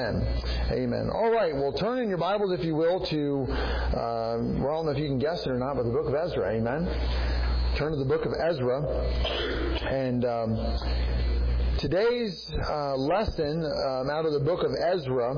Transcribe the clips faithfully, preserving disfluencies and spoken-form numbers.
Amen. All right. Well, turn in your Bibles, if you will, to, uh, well, I don't know if you can guess it or not, but the book of Ezra. Amen. Turn to the book of Ezra. And um, today's uh, lesson um, out of the book of Ezra,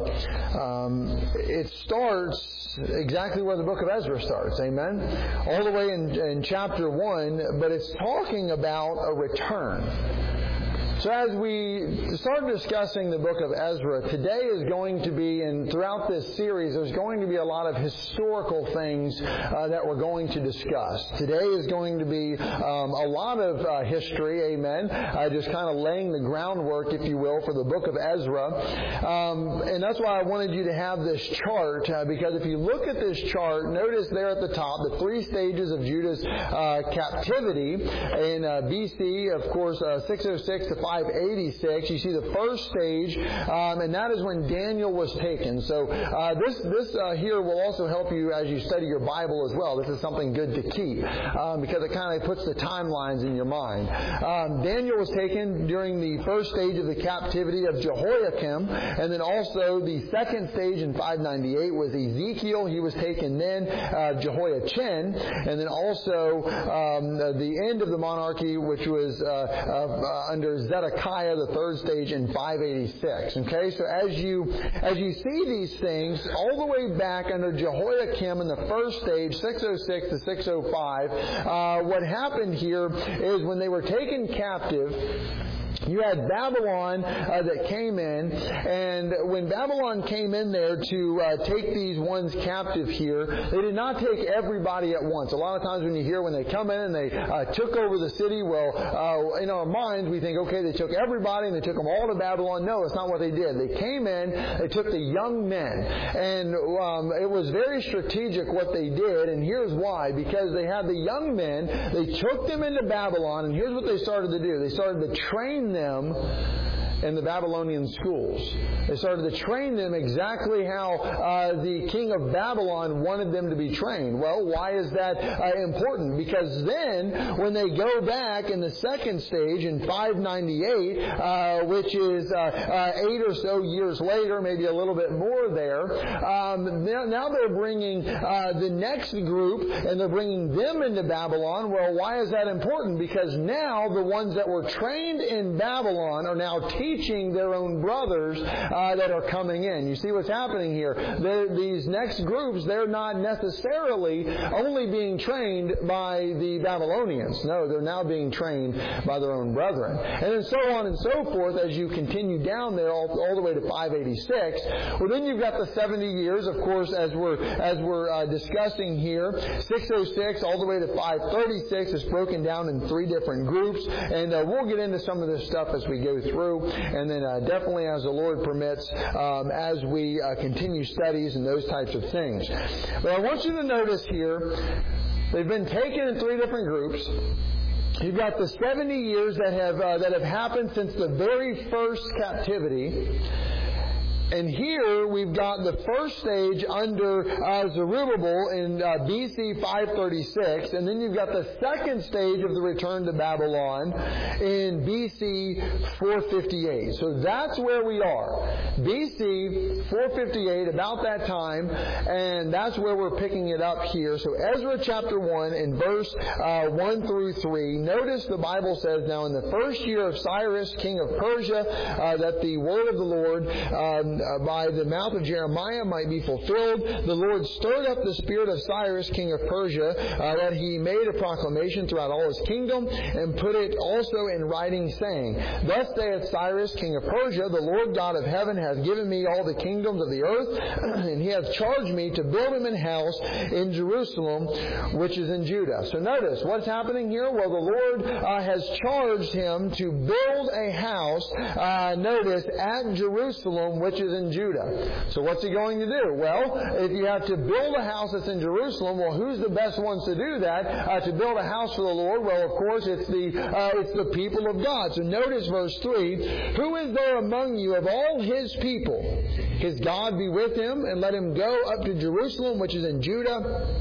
um, it starts exactly where the book of Ezra starts. Amen. All the way in, in chapter one, but it's talking about a return. So as we start discussing the book of Ezra, today is going to be, and throughout this series, there's going to be a lot of historical things uh, that we're going to discuss. Today is going to be um, a lot of uh, history, amen, uh, just kind of laying the groundwork, if you will, for the book of Ezra. Um, and that's why I wanted you to have this chart, uh, because if you look at this chart, notice there at the top, the three stages of Judah's uh, captivity in uh, B C, of course, uh, six oh six to five eighty-six. You see the first stage, um, and that is when Daniel was taken. So uh, this this uh, here will also help you as you study your Bible as well. This is something good to keep um, because it kind of puts the timelines in your mind. Um, Daniel was taken during the first stage of the captivity of Jehoiakim, and then also the second stage in five ninety-eight was Ezekiel. He was taken then, uh, Jehoiachin, and then also um, the end of the monarchy, which was uh, uh, under Zedekiah, the third stage in five eighty-six. Okay, so as you as you see these things, all the way back under Jehoiakim in the first stage, six oh six to six oh five, uh, what happened here is when they were taken captive, you had Babylon uh, that came in, and when Babylon came in there to uh, take these ones captive here, they did not take everybody at once. A lot of times when you hear when they come in and they uh, took over the city, well, uh, in our minds we think, okay, they took everybody and they took them all to Babylon. No, that's not what they did. They came in, they took the young men, and um, it was very strategic what they did, and here's why. Because they had the young men, they took them into Babylon, and here's what they started to do. They started to train them in the Babylonian schools. They started to train them exactly how uh, the king of Babylon wanted them to be trained. Well, why is that uh, important? Because then, when they go back in the second stage in five ninety-eight, uh, which is uh, uh, eight or so years later, maybe a little bit more there, um, now, now they're bringing uh, the next group, and they're bringing them into Babylon. Well, why is that important? Because now the ones that were trained in Babylon are now teaching teaching their own brothers uh, that are coming in. You see what's happening here. They're, these next groups, they're not necessarily only being trained by the Babylonians. No, they're now being trained by their own brethren. And then so on and so forth as you continue down there all, all the way to five eighty-six. Well, then you've got the seventy years, of course, as we're as we're uh, discussing here. six oh six all the way to five thirty-six is broken down in three different groups. And uh, we'll get into some of this stuff as we go through. And then uh, definitely as the Lord permits, um, as we uh, continue studies and those types of things. But I want you to notice here, they've been taken in three different groups. You've got the seventy years that have uh, that have happened since the very first captivity. And here we've got the first stage under uh, Zerubbabel in uh, B C five thirty-six, and then you've got the second stage of the return to Babylon in B C four fifty-eight. So that's where we are. B C four fifty-eight, about that time, and that's where we're picking it up here. So Ezra chapter one in verse uh, one through three. Notice the Bible says, "Now in the first year of Cyrus, king of Persia, uh, that the word of the Lord um, Uh, by the mouth of Jeremiah might be fulfilled, the Lord stirred up the spirit of Cyrus, king of Persia, uh, that he made a proclamation throughout all his kingdom, and put it also in writing, saying, Thus saith Cyrus, king of Persia, the Lord God of heaven hath given me all the kingdoms of the earth, and he hath charged me to build him an house in Jerusalem, which is in Judah." So notice, what's happening here? Well, the Lord uh, has charged him to build a house, uh, notice, at Jerusalem, which is in Judah. So what's he going to do? Well, if you have to build a house that's in Jerusalem, well, who's the best ones to do that? Uh, to build a house for the Lord? Well, of course, it's the uh, it's the people of God. So notice verse three. "Who is there among you of all his people? His God be with him, and let him go up to Jerusalem, which is in Judah,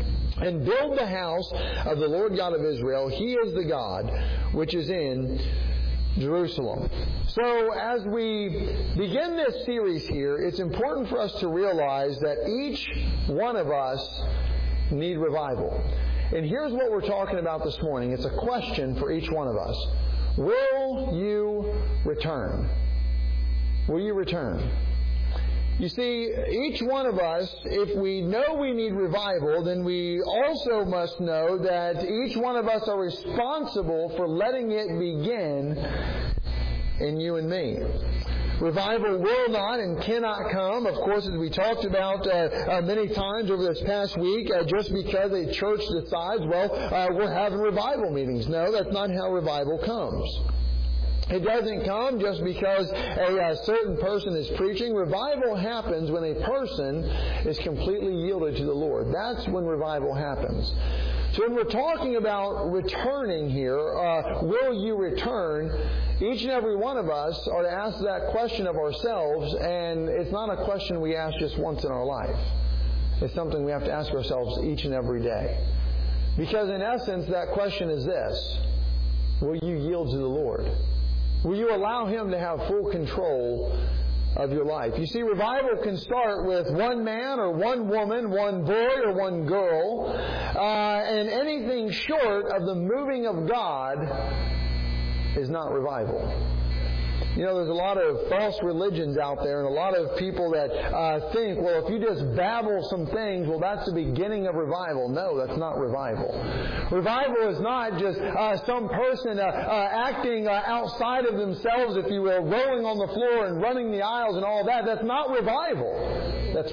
and build the house of the Lord God of Israel. He is the God which is in Jerusalem. So as we begin this series here, it's important for us to realize that each one of us need revival. And here's what we're talking about this morning. It's a question for each one of us. Will you return? Will you return? You see, each one of us, if we know we need revival, then we also must know that each one of us are responsible for letting it begin in you and me. Revival will not and cannot come, of course, as we talked about uh, uh, many times over this past week, uh, just because a church decides, well, uh, we're having revival meetings. No, that's not how revival comes. It doesn't come just because a, a certain person is preaching. Revival happens when a person is completely yielded to the Lord. That's when revival happens. So when we're talking about returning here, uh, will you return? Each and every one of us are to ask that question of ourselves, and it's not a question we ask just once in our life. It's something we have to ask ourselves each and every day. Because in essence, that question is this: will you yield to the Lord? Will you allow Him to have full control of your life? You see, revival can start with one man or one woman, one boy or one girl, uh, and anything short of the moving of God is not revival. You know, there's a lot of false religions out there and a lot of people that uh, think, well, if you just babble some things, well, that's the beginning of revival. No, that's not revival. Revival is not just uh, some person uh, uh, acting uh, outside of themselves, if you will, rolling on the floor and running the aisles and all that. That's not revival. That's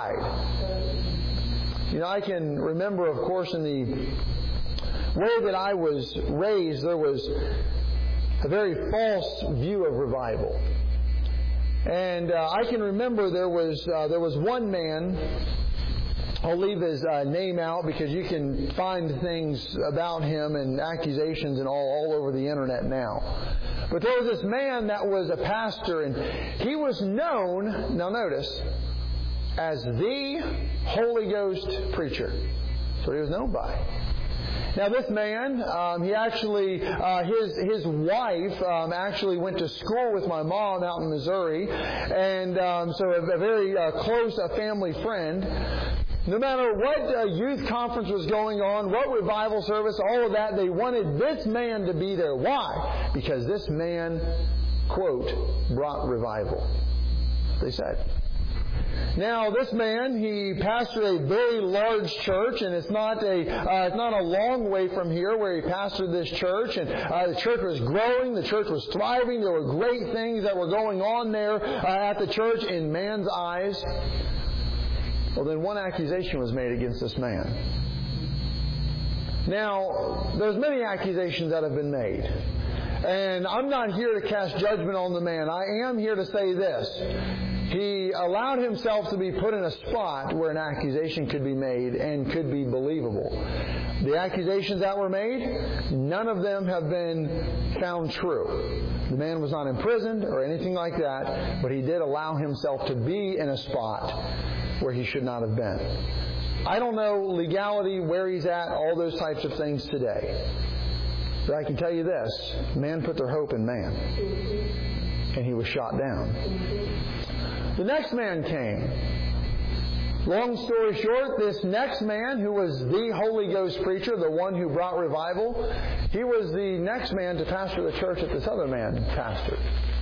pride. You know, I can remember, of course, in the way that I was raised, there was a very false view of revival. And uh, I can remember there was uh, there was one man, I'll leave his uh, name out because you can find things about him and accusations and all, all over the internet now. But there was this man that was a pastor, and he was known, now notice, as the Holy Ghost preacher. That's what he was known by. Now this man, um, he actually, uh, his his wife um, actually went to school with my mom out in Missouri, and um, so a, a very uh, close uh, family friend. No matter what uh, youth conference was going on, what revival service, all of that, they wanted this man to be there. Why? Because this man, quote, brought revival, they said. Now, this man, he pastored a very large church, and it's not a uh, it's not a long way from here where he pastored this church. And uh, the church was growing, the church was thriving. There were great things that were going on there uh, at the church in man's eyes. Well, then one accusation was made against this man. Now, there's many accusations that have been made. And I'm not here to cast judgment on the man. I am here to say this. He allowed himself to be put in a spot where an accusation could be made and could be believable. The accusations that were made, none of them have been found true. The man was not imprisoned or anything like that, but he did allow himself to be in a spot where he should not have been. I don't know legality, where he's at, all those types of things today. But I can tell you this, man put their hope in man, and he was shot down. The next man came. Long story short, this next man, who was the Holy Ghost preacher, the one who brought revival, he was the next man to pastor the church that this other man pastored.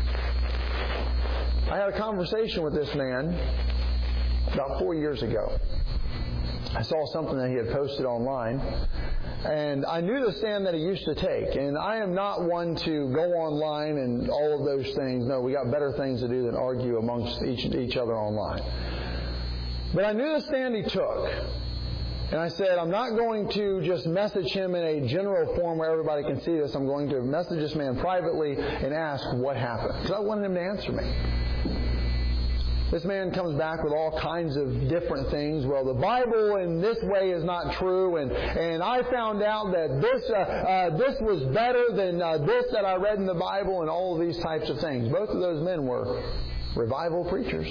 I had a conversation with this man about four years ago. I saw something that he had posted online, and I knew the stand that he used to take. And I am not one to go online and all of those things. No, we got better things to do than argue amongst each, each other online. But I knew the stand he took. And I said, I'm not going to just message him in a general form where everybody can see this. I'm going to message this man privately and ask what happened. Because I wanted him to answer me. This man comes back with all kinds of different things. Well, the Bible in this way is not true, and and I found out that this uh, uh, this was better than uh, this that I read in the Bible, and all of these types of things. Both of those men were revival preachers.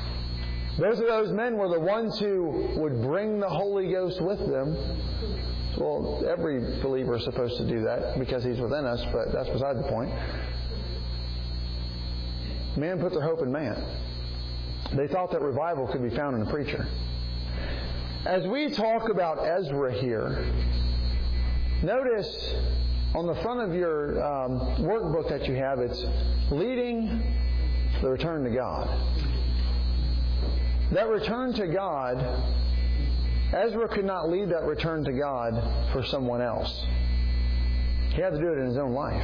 Both of those men were the ones who would bring the Holy Ghost with them. Well, every believer is supposed to do that because He's within us, but that's beside the point. Man put their hope in man. They thought that revival could be found in a preacher. As we talk about Ezra here, notice on the front of your um, workbook that you have, it's leading the return to God. That return to God, Ezra could not lead that return to God for someone else. He had to do it in his own life.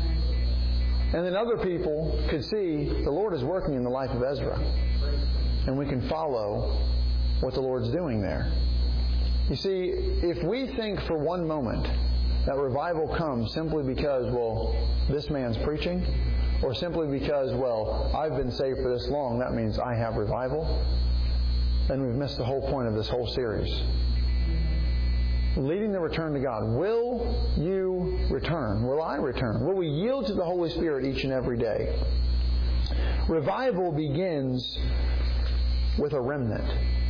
And then other people could see the Lord is working in the life of Ezra. And we can follow what the Lord's doing there. You see, if we think for one moment that revival comes simply because, well, this man's preaching, or simply because, well, I've been saved for this long, that means I have revival, then we've missed the whole point of this whole series. Leading the return to God. Will you return? Will I return? Will we yield to the Holy Spirit each and every day? Revival begins with a remnant.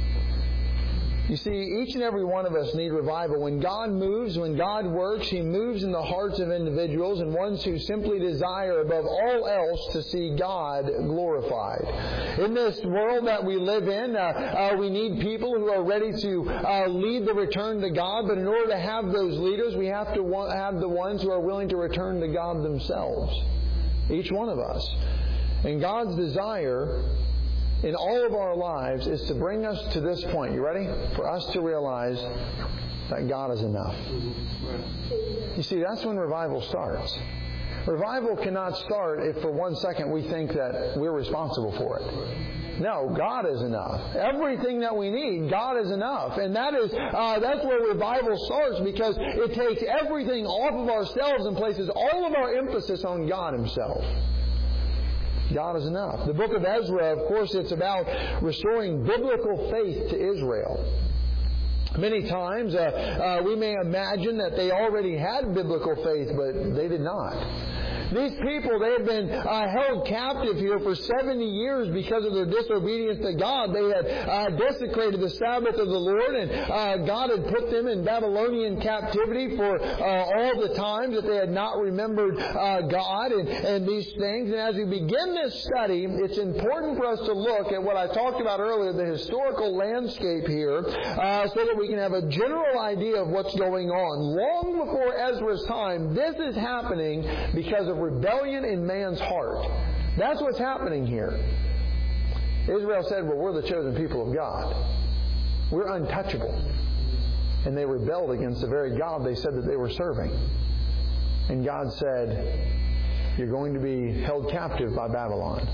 You see, each and every one of us need revival. When God moves, when God works, He moves in the hearts of individuals and ones who simply desire above all else to see God glorified. In this world that we live in, uh, uh, we need people who are ready to uh, lead the return to God. But in order to have those leaders, we have to want, have the ones who are willing to return to God themselves. Each one of us. And God's desire in all of our lives is to bring us to this point. You ready? For us to realize that God is enough. You see, that's when revival starts. Revival cannot start if for one second we think that we're responsible for it. No, God is enough. Everything that we need, God is enough. And that is uh, that's where revival starts, because it takes everything off of ourselves and places all of our emphasis on God Himself. God is enough. The book of Ezra, of course, it's about restoring biblical faith to Israel. Many times uh, uh, we may imagine that they already had biblical faith, but they did not. These people, they had been uh, held captive here for seventy years because of their disobedience to God. They had uh, desecrated the Sabbath of the Lord, and uh, God had put them in Babylonian captivity for uh, all the times that they had not remembered uh, God and, and these things. And as we begin this study, it's important for us to look at what I talked about earlier, the historical landscape here, uh, so that we can have a general idea of what's going on. Long before Ezra's time, this is happening because of rebellion in man's heart. That's what's happening here. Israel said, well, we're the chosen people of God. We're untouchable. And they rebelled against the very God they said that they were serving. And God said, you're going to be held captive by Babylon.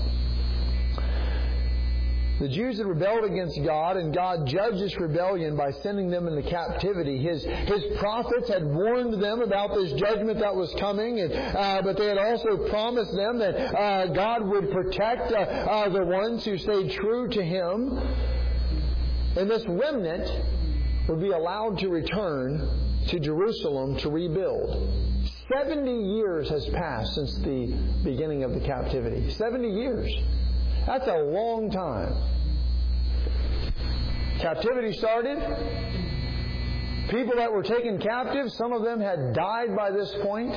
The Jews had rebelled against God, and God judged this rebellion by sending them into captivity. His His prophets had warned them about this judgment that was coming, and, uh, but they had also promised them that uh, God would protect uh, uh, the ones who stayed true to Him. And this remnant would be allowed to return to Jerusalem to rebuild. Seventy years has passed since the beginning of the captivity. Seventy years. That's a long time. Captivity started. People that were taken captive, some of them had died by this point.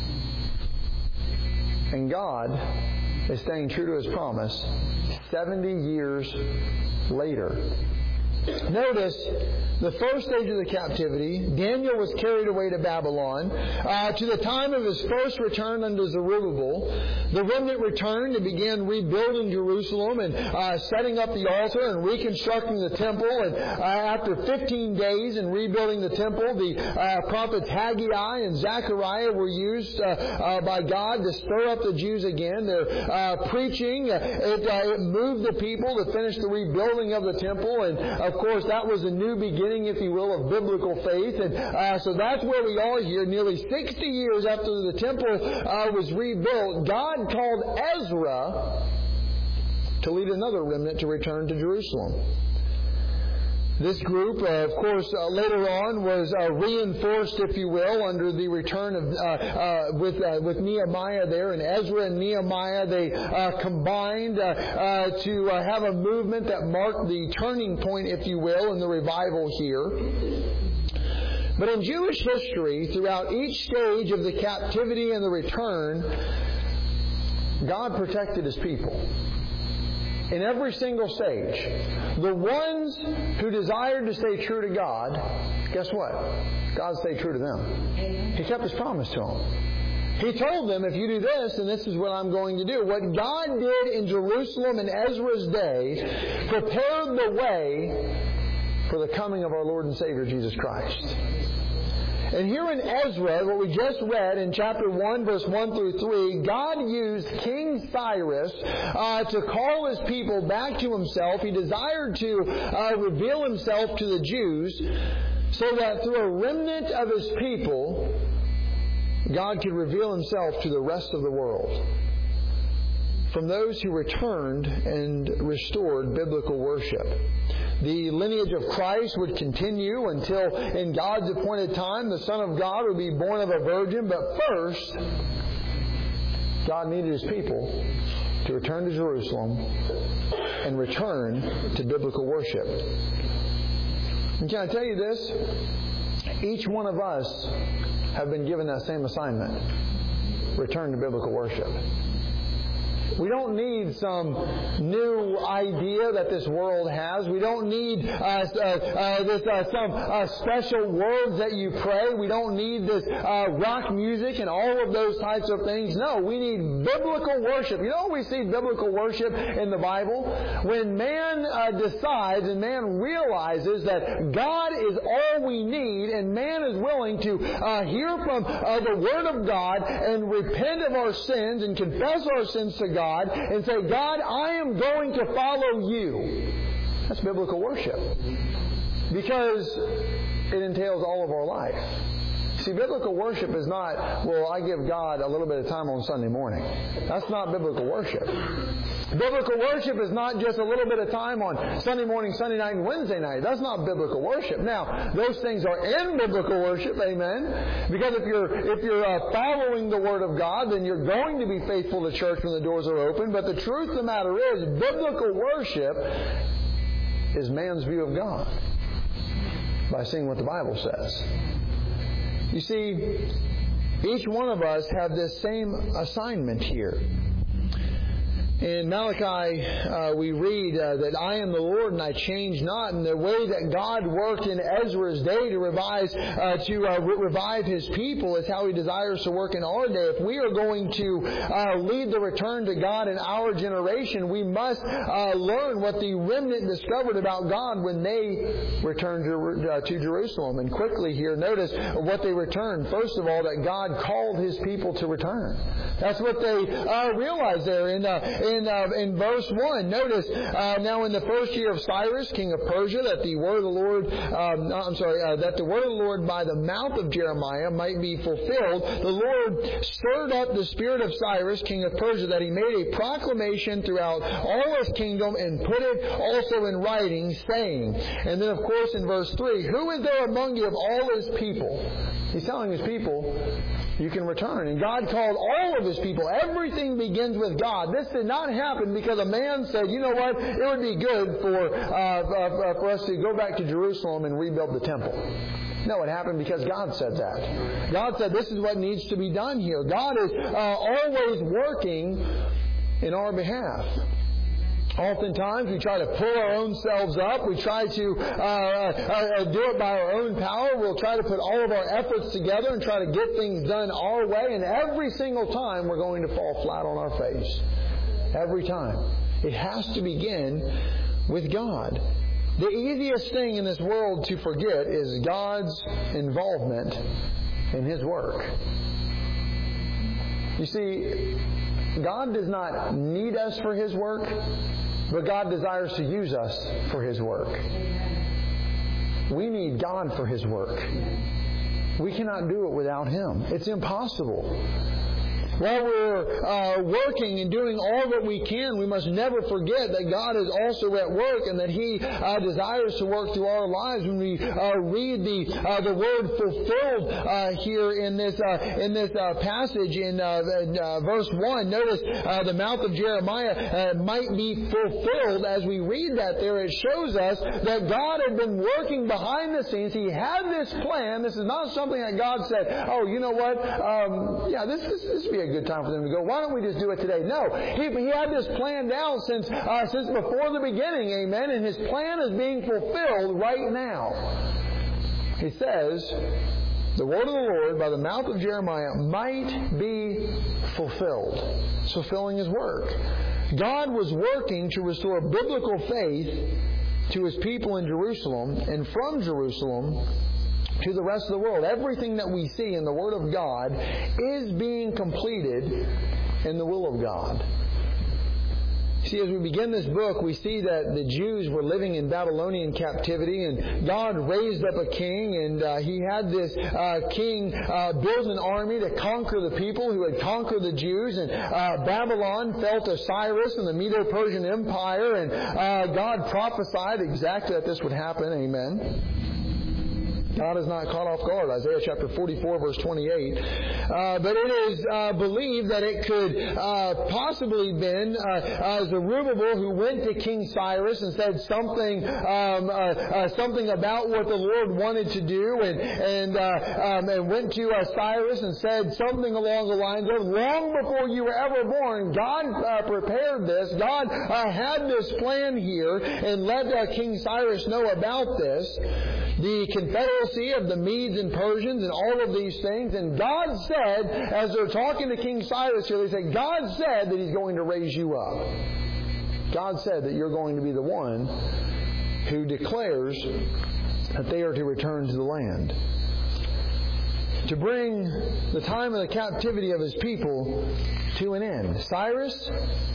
And God is staying true to His promise seventy years later. Notice, the first stage of the captivity, Daniel was carried away to Babylon. Uh, to the time of his first return unto Zerubbabel, the remnant returned and began rebuilding Jerusalem and uh, setting up the altar and reconstructing the temple. And uh, after fifteen days in rebuilding the temple, the uh, prophets Haggai and Zechariah were used uh, uh, by God to stir up the Jews again. Their uh, preaching, uh, it, uh, it moved the people to finish the rebuilding of the temple. And of course, that was a new beginning, if you will, of biblical faith. And uh, so that's where we are here. Nearly sixty years after the temple uh, was rebuilt, God called Ezra to lead another remnant to return to Jerusalem. This group, uh, of course, uh, later on was uh, reinforced, if you will, under the return of uh, uh, with uh, with Nehemiah there. And Ezra and Nehemiah, they uh, combined uh, uh, to uh, have a movement that marked the turning point, if you will, in the revival here. But in Jewish history, throughout each stage of the captivity and the return, God protected His people. In every single stage. The ones who desired to stay true to God, guess what? God stayed true to them. He kept His promise to them. He told them, if you do this, then this is what I'm going to do. What God did in Jerusalem in Ezra's day prepared the way for the coming of our Lord and Savior Jesus Christ. And here in Ezra, what we just read in chapter one, verse one through three, God used King Cyrus uh, to call His people back to Himself. He desired to uh, reveal Himself to the Jews so that through a remnant of His people, God could reveal Himself to the rest of the world. From those who returned and restored biblical worship. The lineage of Christ would continue until in God's appointed time the Son of God would be born of a virgin. But first, God needed His people to return to Jerusalem and return to biblical worship. And can I tell you this? Each one of us have been given that same assignment. Return to biblical worship. We don't need some new idea that this world has. We don't need uh, uh, uh, this uh, some uh, special words that you pray. We don't need this uh, rock music and all of those types of things. No, we need biblical worship. You know, we see biblical worship in the Bible when man uh, decides and man realizes that God is all we need, and man is willing to uh, hear from uh, the Word of God and repent of our sins and confess our sins to God. God and say, God, I am going to follow You. That's biblical worship. Because it entails all of our life. See, biblical worship is not, well, I give God a little bit of time on Sunday morning. That's not biblical worship. Biblical worship is not just a little bit of time on Sunday morning, Sunday night, and Wednesday night. That's not biblical worship. Now, those things are in biblical worship, amen? Because if you're if you're uh, following the Word of God, then you're going to be faithful to church when the doors are open. But the truth of the matter is, biblical worship is man's view of God by seeing what the Bible says. You see, each one of us have this same assignment here. In Malachi, uh, we read uh, that I am the Lord and I change not. And the way that God worked in Ezra's day to revise, uh, to uh, re- revive His people is how He desires to work in our day. If we are going to uh, lead the return to God in our generation, we must uh, learn what the remnant discovered about God when they returned to, uh, to Jerusalem. And quickly here, notice what they returned. First of all, that God called His people to return. That's what they uh, realized there in uh, In, uh, in verse one, notice, uh, now in the first year of Cyrus, king of Persia, that the word of the Lord, um, I'm sorry, uh, that the word of the Lord by the mouth of Jeremiah might be fulfilled, the Lord stirred up the spirit of Cyrus, king of Persia, that he made a proclamation throughout all his kingdom and put it also in writing, saying, and then of course in verse three, who is there among you of all His people? He's telling His people, you can return. And God called all of His people. Everything begins with God. This did not happen because a man said, you know what, it would be good for uh, uh, for us to go back to Jerusalem and rebuild the temple. No, it happened because God said that. God said this is what needs to be done here. God is uh, always working in our behalf. Oftentimes we try to pull our own selves up. We try to uh, uh, do it by our own power. We'll try to put all of our efforts together and try to get things done our way. And every single time we're going to fall flat on our face. Every time. It has to begin with God. The easiest thing in this world to forget is God's involvement in His work. You see, God does not need us for His work, but God desires to use us for His work. We need God for His work. We cannot do it without Him. It's impossible. while we're uh, working and doing all that we can, we must never forget that God is also at work and that He uh, desires to work through our lives. When we uh, read the uh, the word fulfilled uh, here in this uh, in this uh, passage in, uh, in uh, verse one, notice uh, the mouth of Jeremiah uh, might be fulfilled. As we read that there, it shows us that God had been working behind the scenes. He had this plan. This is not something that God said, oh, you know what, um, yeah, this, this, this would be a good time for them to go. Why don't we just do it today? No, He, he had this planned out since, uh, since before the beginning, amen, and His plan is being fulfilled right now. He says, the word of the Lord by the mouth of Jeremiah might be fulfilled. It's fulfilling His work. God was working to restore biblical faith to His people in Jerusalem, and from Jerusalem to the rest of the world. Everything that we see in the Word of God is being completed in the will of God. See, as we begin this book, we see that the Jews were living in Babylonian captivity, and God raised up a king, and uh, He had this uh, king uh, build an army to conquer the people who had conquered the Jews, and uh, Babylon fell to Cyrus and the Medo-Persian Empire, and uh, God prophesied exactly that this would happen. Amen. God is not caught off guard. Isaiah chapter forty-four, verse twenty-eight. Uh, but it is uh, believed that it could uh, possibly been uh, uh, Zerubbabel who went to King Cyrus and said something um, uh, uh, something about what the Lord wanted to do, and and uh, um, and went to uh, Cyrus and said something along the lines of, long before you were ever born, God uh, prepared this. God uh, had this plan here, and let uh, King Cyrus know about this. The confederacy of the Medes and Persians and all of these things. And God said, as they're talking to King Cyrus here, they say, God said that He's going to raise you up. God said that you're going to be the one who declares that they are to return to the land. To bring the time of the captivity of His people to an end. Cyrus,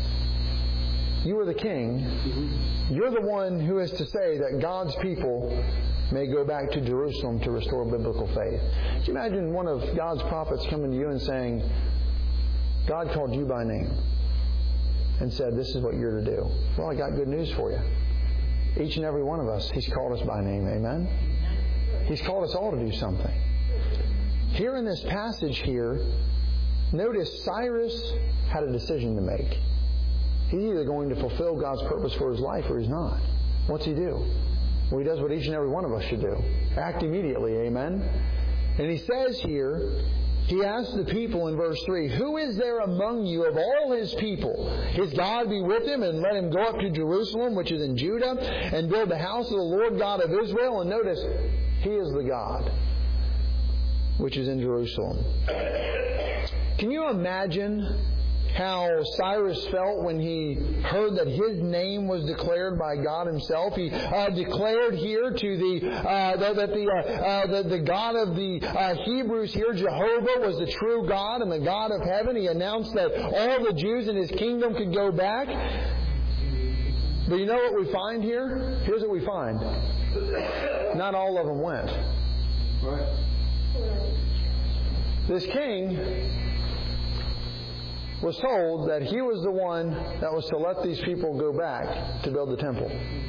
you are the king. You're the one who is to say that God's people may go back to Jerusalem to restore biblical faith. Can you imagine one of God's prophets coming to you and saying, God called you by name and said, this is what you're to do? Well, I got good news for you. Each and every one of us, He's called us by name. Amen? He's called us all to do something. Here in this passage here, notice Cyrus had a decision to make. He's either going to fulfill God's purpose for his life or he's not. What's he do? Well, he does what each and every one of us should do. Act immediately, amen? And he says here, he asks the people in verse three, who is there among you of all His people? His God be with him, and let him go up to Jerusalem, which is in Judah, and build the house of the Lord God of Israel. And notice, He is the God which is in Jerusalem. Can you imagine how Cyrus felt when he heard that his name was declared by God Himself? He uh, declared here to the uh, that, that the, uh, uh, the the God of the uh, Hebrews here, Jehovah, was the true God and the God of heaven. He announced that all the Jews in His kingdom could go back. But you know what we find here? Here's what we find. Not all of them went. Right. This king was told that he was the one that was to let these people go back to build the temple.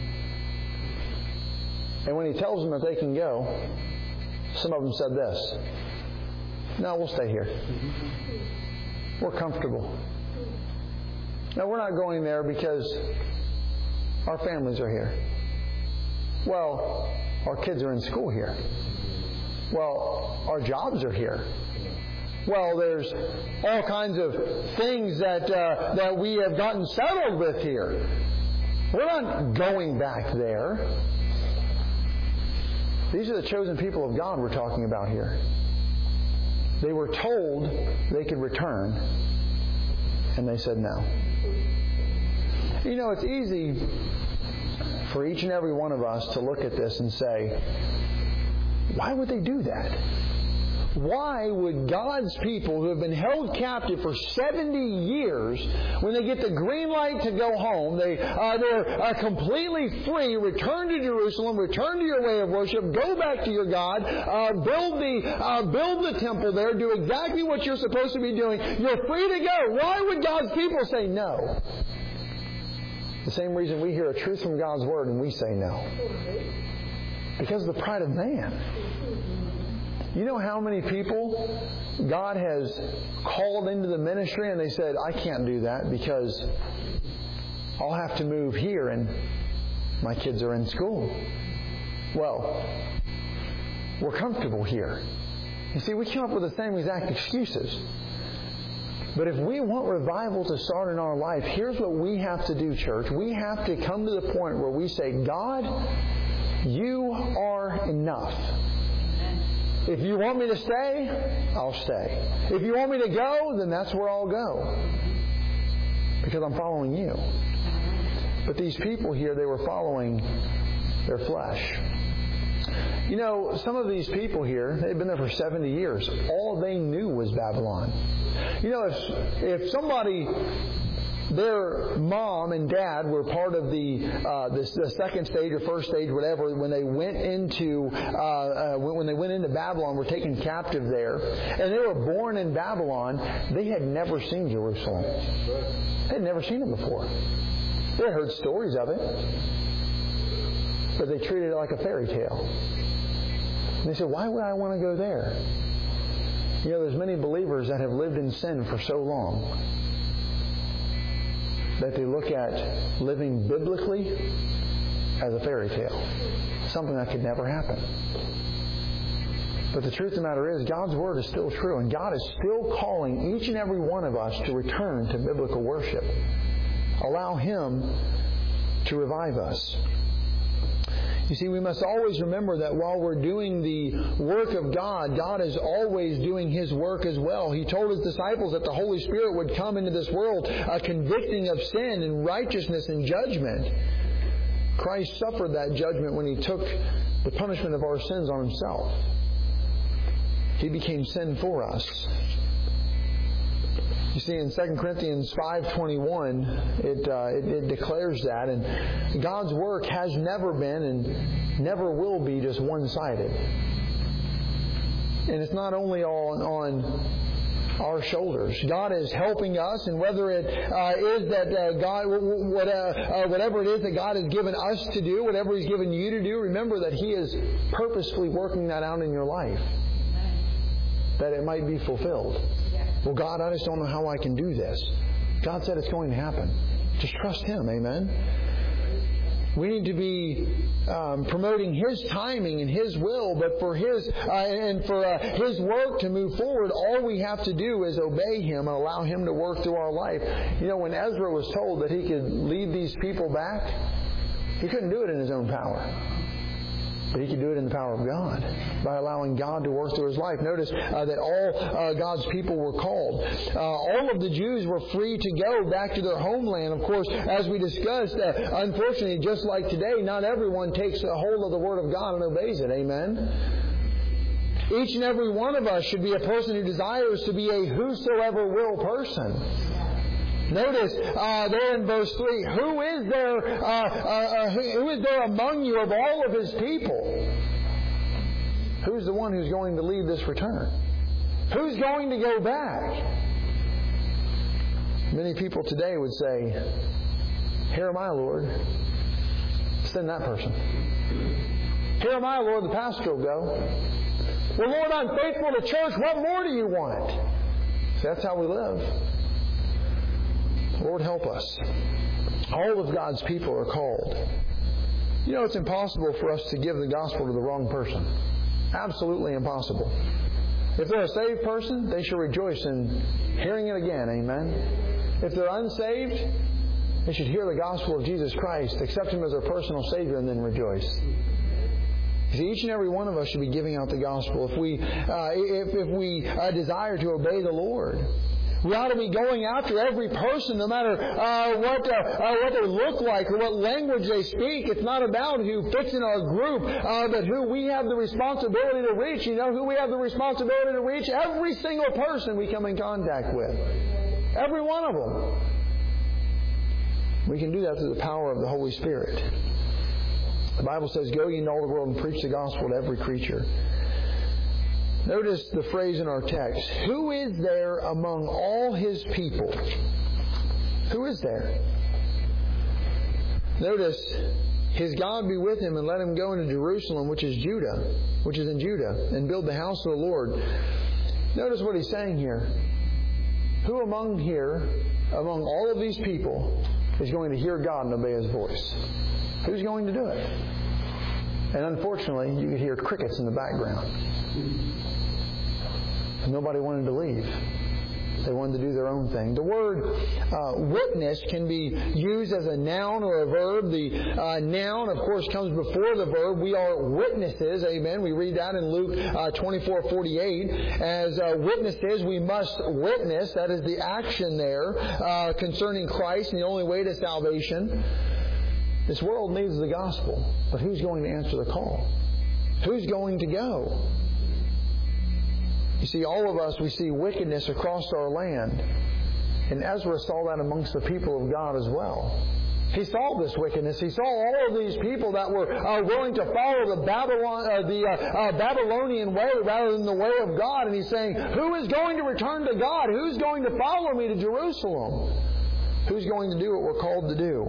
And when he tells them that they can go, some of them said this, no, we'll stay here. We're comfortable. No, we're not going there because our families are here. Well, our kids are in school here. Well, our jobs are here. Well, there's all kinds of things that uh, that we have gotten settled with here. We're not going back there. These are the chosen people of God we're talking about here. They were told they could return, and they said no. You know, it's easy for each and every one of us to look at this and say, why would they do that? why would God's people who have been held captive for seventy years, when they get the green light to go home, they, uh, they're uh, completely free, return to Jerusalem, return to your way of worship, go back to your God, uh, build the uh, build the temple there, do exactly what you're supposed to be doing. You're free to go. Why would God's people say no? The same reason we hear a truth from God's Word and we say no. Because of the pride of man. You know how many people God has called into the ministry and they said, I can't do that because I'll have to move here and my kids are in school. Well, we're comfortable here. You see, we come up with the same exact excuses. But if we want revival to start in our life, here's what we have to do, church. We have to come to the point where we say, God, you are enough. If you want me to stay, I'll stay. If you want me to go, then that's where I'll go. Because I'm following you. But these people here, they were following their flesh. You know, some of these people here, they've been there for seventy years. All they knew was Babylon. You know, if if somebody, their mom and dad were part of the, uh, the the second stage or first stage, whatever, when they went into uh, uh, when they went into Babylon, were taken captive there, and they were born in Babylon, they had never seen Jerusalem. They had never seen it before. They had heard stories of it, but they treated it like a fairy tale. And they said, why would I want to go there? You know, there's many believers that have lived in sin for so long that they look at living biblically as a fairy tale. Something that could never happen. But the truth of the matter is, God's Word is still true, and God is still calling each and every one of us to return to biblical worship. Allow Him to revive us. You see, we must always remember that while we're doing the work of God, God is always doing His work as well. He told His disciples that the Holy Spirit would come into this world, uh, convicting of sin and righteousness and judgment. Christ suffered that judgment when He took the punishment of our sins on Himself. He became sin for us. You see, in Second Corinthians five twenty-one, it, uh, it, it declares that. And God's work has never been and never will be just one-sided. And it's not only all on our shoulders. God is helping us, and whether it uh, is that uh, God, what, uh, uh, whatever it is that God has given us to do, whatever He's given you to do, remember that He is purposefully working that out in your life, that it might be fulfilled. Well, God, I just don't know how I can do this. God said it's going to happen. Just trust Him. Amen. We need to be um, promoting His timing and His will, but for His uh, and for uh, His work to move forward, all we have to do is obey Him and allow Him to work through our life. You know, when Ezra was told that he could lead these people back, he couldn't do it in his own power. But he could do it in the power of God by allowing God to work through his life. Notice uh, that all uh, God's people were called. Uh, all of the Jews were free to go back to their homeland. Of course, as we discussed, uh, unfortunately, just like today, not everyone takes a hold of the Word of God and obeys it. Amen? Each and every one of us should be a person who desires to be a whosoever will person. Notice uh, there in verse three, who is there? Uh, uh, uh, who, who is there among you of all of His people? Who's the one who's going to lead this return? Who's going to go back? Many people today would say, "Here am I, Lord. Send that person." "Here am I, Lord. The pastor will go." "Well, Lord, I'm faithful to church. What more do you want?" So that's how we live. Lord, help us. All of God's people are called. You know, it's impossible for us to give the gospel to the wrong person. Absolutely impossible. If they're a saved person, they should rejoice in hearing it again. Amen. If they're unsaved, they should hear the gospel of Jesus Christ, accept Him as their personal Savior, and then rejoice. See, each and every one of us should be giving out the gospel. If we, uh, if, if we uh, desire to obey the Lord, We ought to be going after every person, no matter uh, what uh, uh, what they look like or what language they speak. It's not about who fits in our group, uh, but who we have the responsibility to reach. You know who we have the responsibility to reach? Every single person we come in contact with. Every one of them. We can do that through the power of the Holy Spirit. The Bible says, "Go ye into all the world and preach the gospel to every creature." Notice the phrase in our text. Who is there among all His people? Who is there? Notice, His God be with him and let him go into Jerusalem, which is Judah, which is in Judah, and build the house of the Lord. Notice what He's saying here. Who among here, among all of these people, is going to hear God and obey His voice? Who's going to do it? And unfortunately, you could hear crickets in the background. Nobody wanted to leave. They wanted to do their own thing. The word uh, witness can be used as a noun or a verb. The uh, noun, of course, comes before the verb. We are witnesses. Amen. We read that in Luke uh, twenty-four forty-eight. As uh, witnesses, we must witness. That is the action there uh, concerning Christ and the only way to salvation. This world needs the gospel. But who's going to answer the call? Who's going to go? You see, all of us, we see wickedness across our land. And Ezra saw that amongst the people of God as well. He saw this wickedness. He saw all of these people that were uh, willing to follow the Babylon, uh, the uh, uh, Babylonian way rather than the way of God. And He's saying, who is going to return to God? Who's going to follow me to Jerusalem? Who's going to do what we're called to do?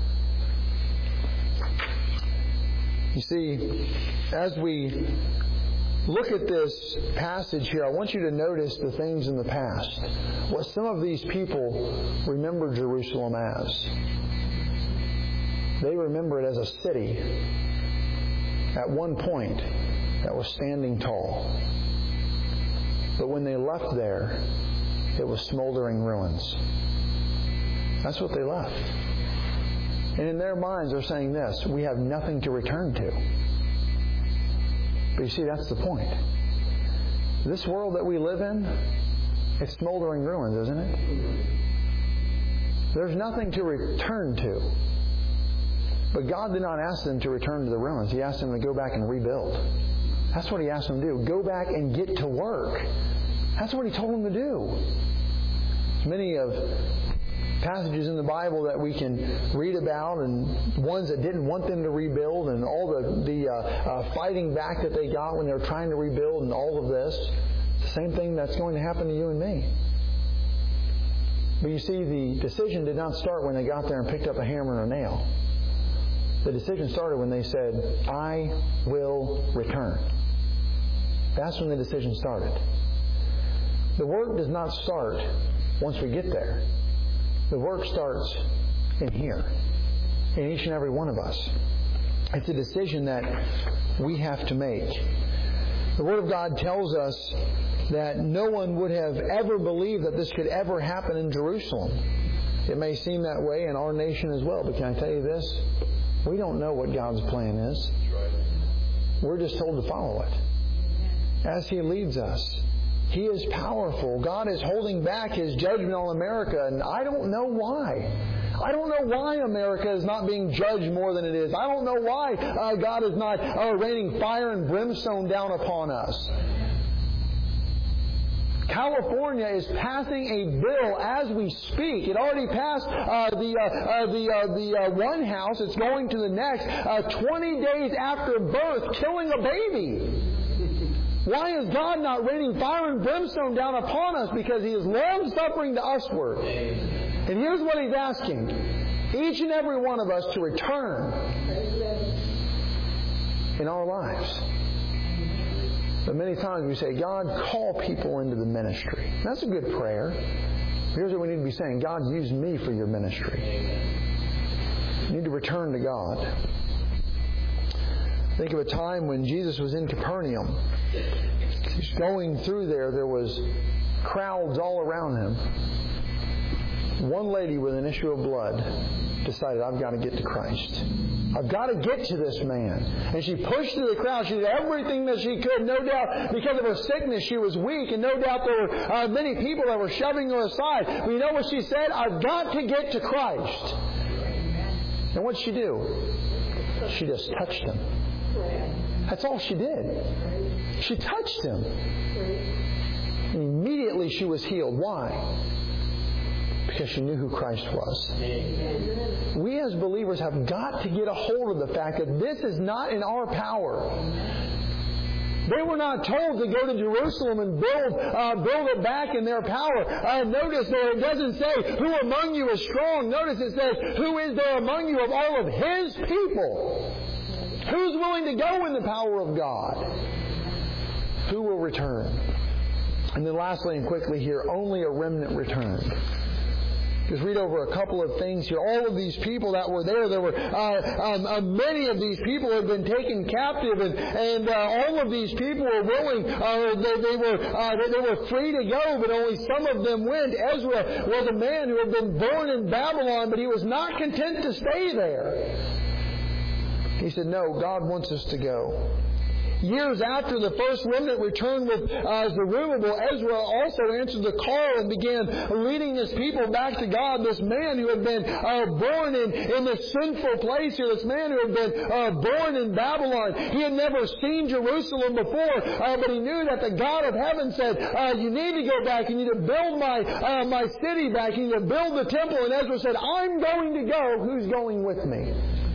You see, as we look at this passage here, I want you to notice the things in the past. What some of these people remember Jerusalem as. They remember it as a city at one point that was standing tall. But when they left there, it was smoldering ruins. That's what they left. And in their minds, they're saying this: we have nothing to return to. But you see, that's the point. This world that we live in, it's smoldering ruins, isn't it? There's nothing to return to. But God did not ask them to return to the ruins. He asked them to go back and rebuild. That's what He asked them to do. Go back and get to work. That's what He told them to do. There's many of passages in the Bible that we can read about, and ones that didn't want them to rebuild, and all the, the uh, uh, fighting back that they got when they were trying to rebuild, and all of this. It's the same thing that's going to happen to you and me. But you see, the decision did not start when they got there and picked up a hammer and a nail. The decision started when they said, I will return. That's when the decision started. The work does not start once we get there. The work starts in here, in each and every one of us. It's a decision that we have to make. The Word of God tells us that no one would have ever believed that this could ever happen in Jerusalem. It may seem that way in our nation as well, but can I tell you this? We don't know what God's plan is. We're just told to follow it as He leads us. He is powerful. God is holding back His judgment on America, and I don't know why. I don't know why America is not being judged more than it is. I don't know why uh, God is not uh, raining fire and brimstone down upon us. California is passing a bill as we speak. It already passed uh, the uh, uh, the uh, the uh, one house. It's going to the next. Uh, Twenty days after birth, killing a baby. Why is God not raining fire and brimstone down upon us? Because He is long-suffering to usward. And here's what He's asking. Each and every one of us to return in our lives. But many times we say, God, call people into the ministry. That's a good prayer. Here's what we need to be saying. God, use me for your ministry. You need to return to God. Think of a time when Jesus was in Capernaum. He's going through there. There was crowds all around Him. One lady with an issue of blood decided, I've got to get to Christ. I've got to get to this man. And she pushed through the crowd. She did everything that she could. No doubt, because of her sickness, she was weak. And no doubt there were uh, many people that were shoving her aside. But you know what she said? I've got to get to Christ. And what did she do? She just touched Him. That's all she did. She touched Him. And immediately she was healed. Why? Because she knew who Christ was. We as believers have got to get a hold of the fact that this is not in our power. They were not told to go to Jerusalem and build uh, build it back in their power. Uh, notice that it doesn't say, who among you is strong. Notice it says, who is there among you of all of His people? Who's willing to go in the power of God? Who will return? And then lastly and quickly here, only a remnant returned. Just read over a couple of things here. All of these people that were there, there were uh, um, uh, many of these people had been taken captive, and, and uh, all of these people were willing. Uh, they, they were uh, they were free to go, but only some of them went. Ezra was a man who had been born in Babylon, but he was not content to stay there. He said, "No, God wants us to go." Years after the first remnant returned with uh, Zerubbabel, Ezra also answered the call and began leading his people back to God. This man who had been uh, born in, in this sinful place here, this man who had been uh, born in Babylon, he had never seen Jerusalem before, uh, but he knew that the God of heaven said, uh, you need to go back, you need to build my, uh, my city back, you need to build the temple. And Ezra said, I'm going to go, who's going with me?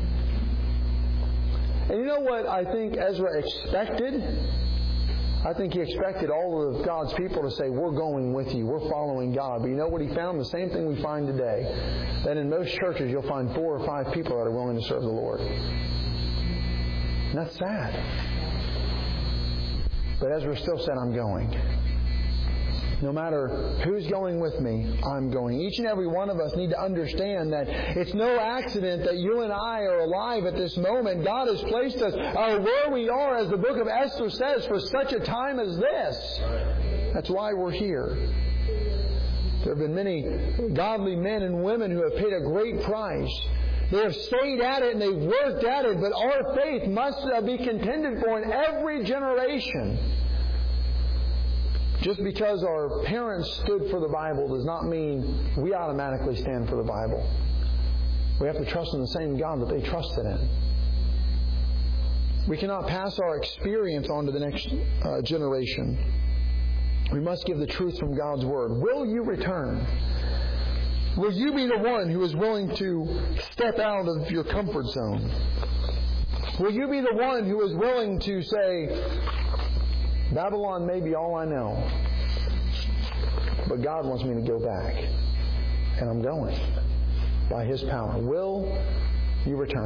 And you know what I think Ezra expected? I think he expected all of God's people to say, we're going with you, we're following God. But you know what he found? The same thing we find today. That in most churches you'll find four or five people that are willing to serve the Lord. And that's sad. But Ezra still said, I'm going. No matter who's going with me, I'm going. Each and every one of us need to understand that it's no accident that you and I are alive at this moment. God has placed us uh, where we are, as the book of Esther says, for such a time as this. That's why we're here. There have been many godly men and women who have paid a great price. They have stayed at it and they've worked at it, but our faith must uh, be contended for in every generation. Just because our parents stood for the Bible does not mean we automatically stand for the Bible. We have to trust in the same God that they trusted in. We cannot pass our experience on to the next uh, generation. We must give the truth from God's Word. Will you return? Will you be the one who is willing to step out of your comfort zone? Will you be the one who is willing to say, Babylon may be all I know, but God wants me to go back, and I'm going by His power. Will you return?